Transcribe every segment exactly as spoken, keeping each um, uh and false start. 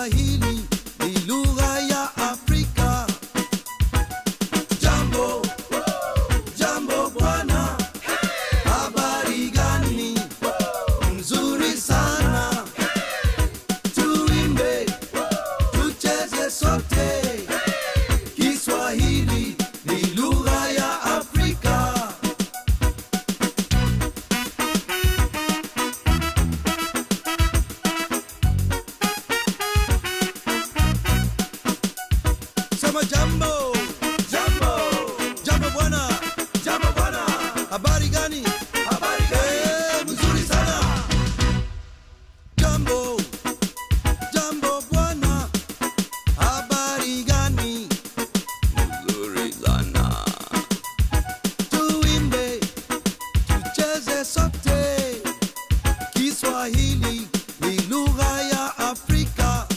Kiswahili ni lugha ya Afrika. Jambo, jambo bwana, habari gani? Mzuri sana, tuimbe, tucheze sote. Kiswahili ni lugha ya Afrika. Sema jambo, jambo, jambo bwana, jambo bwana, habari gani? Habari gani? Eh, mzuri sana. Jambo, jambo bwana, habari gani? Mzuri sana. Tuimbe, tucheze sote. Kiswahili ni lugha ya Afrika.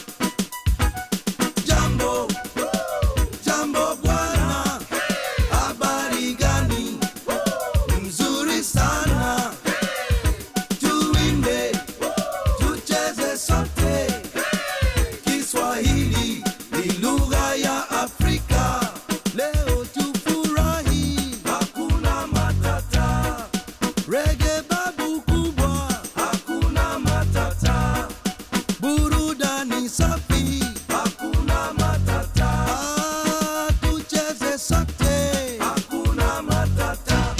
Jambo, jambo bwana, habari gani? Mzuri sana. Tuimbe, tucheze sote. Kiswahili ni lugha ya Afrika. Leo tufurahi, hakuna matata. Reggae babu kubwa, hakuna matata. Burudani safi, hakuna matata. Ah, tucheze sote, hakuna matata.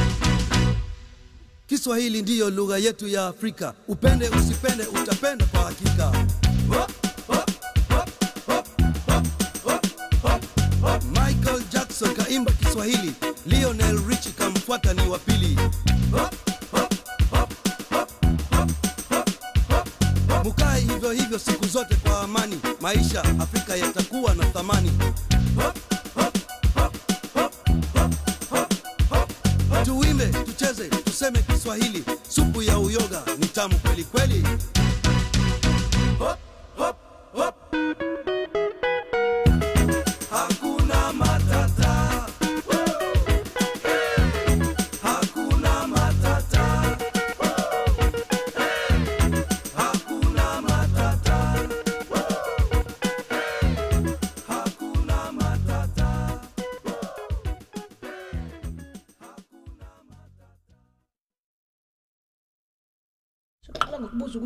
Kiswahili ndiyo lugha yetu ya Afrika. Upende usipende, utapenda kwa hakika. Hop, hop, hop, hop, hop, hop, hop, hop. Michael Jackson kaimba Kiswahili, Lionel Richie kamfuata ni wa pili. Hop, hop, hop, hop, hop, hop, hop, hop. Mukae hivyo hivyo siku zote kwa amani, maisha Afrika yatakuwa na thamani. Hop, hop, hop, hop, hop, hop, hop, hop. Tuimbe, tucheze, tuseme Kiswahili, supu ya uyoga ni tamu kweli kweli. Hop, hop, hop. Hakuna matata. Hakuna matata. Hakuna matata. Hakuna matata. Sao lại một bộ